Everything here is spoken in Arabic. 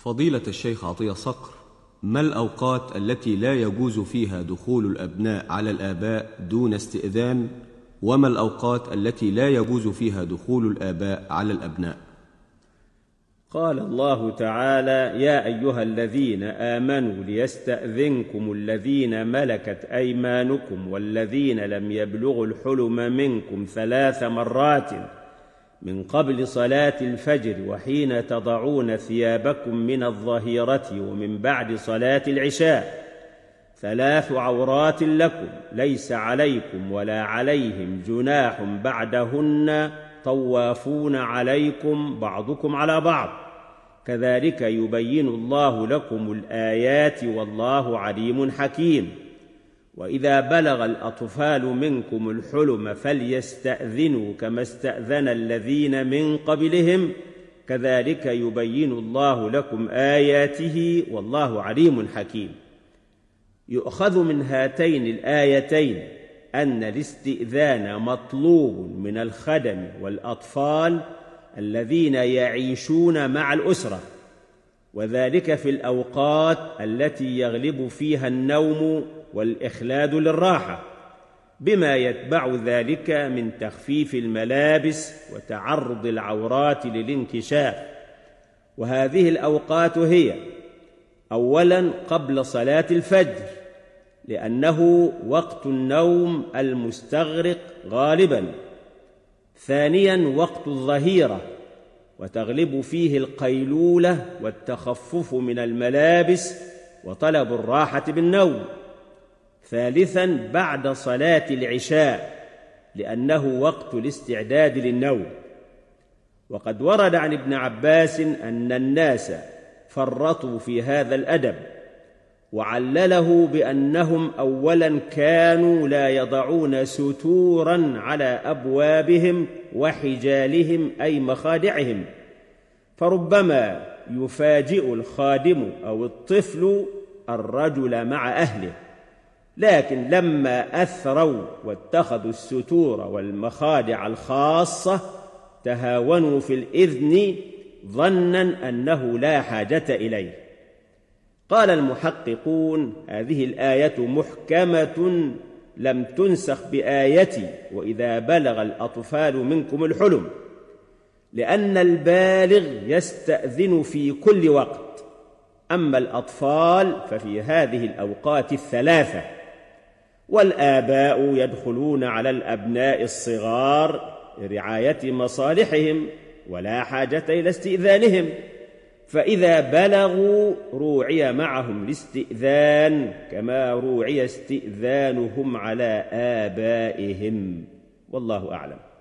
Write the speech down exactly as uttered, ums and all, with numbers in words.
فضيلة الشيخ عطية صقر، ما الأوقات التي لا يجوز فيها دخول الأبناء على الآباء دون استئذان؟ وما الأوقات التي لا يجوز فيها دخول الآباء على الأبناء؟ قال الله تعالى: يا أيها الذين آمنوا ليستأذنكم الذين ملكت أيمانكم والذين لم يبلغوا الحلم منكم ثلاث مرات من قبل صلاة الفجر وحين تضعون ثيابكم من الظهيرة ومن بعد صلاة العشاء، ثلاث عورات لكم ليس عليكم ولا عليهم جناح بعدهن طوافون عليكم بعضكم على بعض، كذلك يبين الله لكم الآيات والله عليم حكيم. وإذا بلغ الأطفال منكم الحلم فليستأذنوا كما استأذن الذين من قبلهم، كذلك يبين الله لكم آياته والله عليم حكيم. يؤخذ من هاتين الآيتين أن الاستئذان مطلوب من الخدم والأطفال الذين يعيشون مع الأسرة، وذلك في الأوقات التي يغلب فيها النوم والإخلاد للراحة، بما يتبع ذلك من تخفيف الملابس وتعرض العورات للانكشاف. وهذه الأوقات هي: أولاً قبل صلاة الفجر، لأنه وقت النوم المستغرق غالباً. ثانياً وقت الظهيرة، وتغلب فيه القيلولة والتخفف من الملابس وطلب الراحة بالنوم. ثالثاً بعد صلاة العشاء، لأنه وقت الاستعداد للنوم. وقد ورد عن ابن عباس أن الناس فرطوا في هذا الأدب، وعلله بأنهم أولاً كانوا لا يضعون ستوراً على أبوابهم وحجالهم أي مخادعهم، فربما يفاجئ الخادم أو الطفل الرجل مع أهله، لكن لما أثروا واتخذوا الستور والمخادع الخاصة تهاونوا في الإذن ظناً أنه لا حاجة إليه. قال المحققون: هذه الآية محكمة لم تنسخ بآية وإذا بلغ الأطفال منكم الحلم، لأن البالغ يستأذن في كل وقت، أما الأطفال ففي هذه الأوقات الثلاثة. والآباء يدخلون على الأبناء الصغار لرعاية مصالحهم ولا حاجة إلى استئذانهم، فإذا بلغوا روعي معهم الاستئذان كما روعي استئذانهم على آبائهم، والله أعلم.